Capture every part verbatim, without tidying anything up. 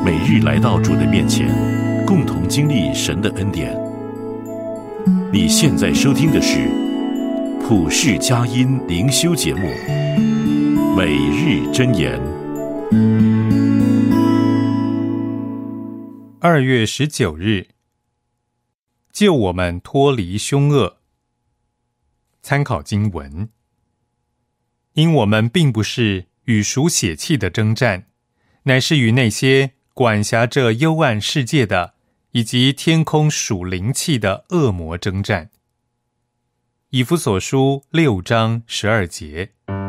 每日来到主的面前，共同经历神的恩典。你现在收听的是普世佳音灵修节目《每日箴言》。 二月十九日，救我们脱离凶恶。参考经文：因我们并不是与属血气的征战，乃是与那些管辖这幽暗世界的，以及天空属灵气的恶魔征战。以弗所书六章十二节。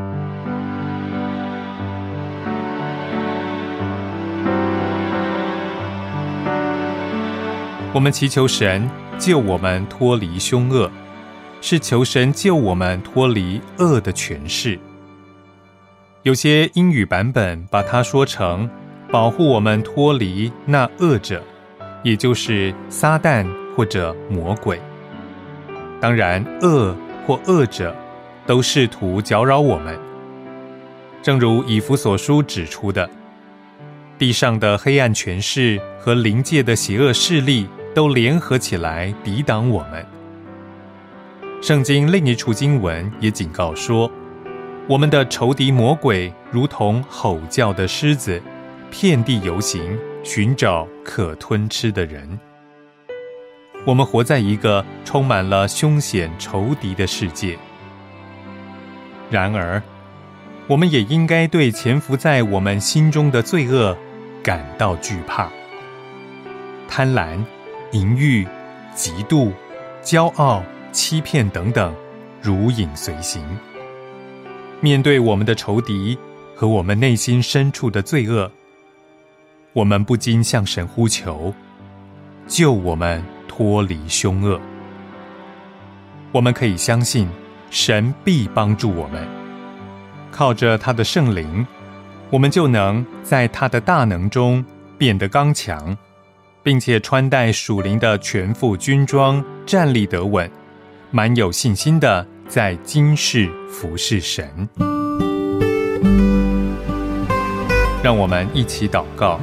我们祈求神救我们脱离凶恶，是求神救我们脱离恶的权势。有些英语版本把它说成保护我们脱离那恶者，也就是撒旦或者魔鬼。当然，恶或恶者都试图搅扰我们。正如以弗所书指出的，地上的黑暗权势和灵界的邪恶势力都联合起来抵挡我们。圣经另一处经文也警告说，我们的仇敌魔鬼如同吼叫的狮子，遍地游行，寻找可吞吃的人。我们活在一个充满了凶险仇敌的世界。然而，我们也应该对潜伏在我们心中的罪恶感到惧怕。贪婪、淫欲、嫉妒、骄傲、欺骗等等，如影随形。面对我们的仇敌和我们内心深处的罪恶，我们不禁向神呼求，救我们脱离凶恶。我们可以相信，神必帮助我们。靠着他的圣灵，我们就能在他的大能中变得刚强，并且穿戴属灵的全副军装，站立得稳，满有信心的在今世服侍神。让我们一起祷告。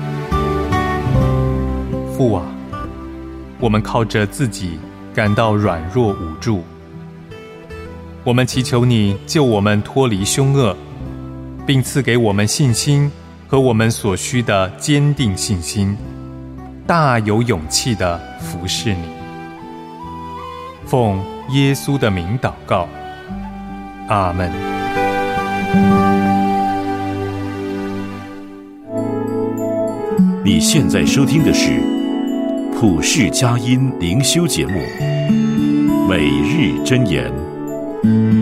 父啊，我们靠着自己感到软弱无助，我们祈求你救我们脱离凶恶，并赐给我们信心和我们所需的坚定信心，大有勇气地服侍你。奉耶稣的名祷告，阿们。 你现在收听的是普世佳音灵修节目《每日箴言》。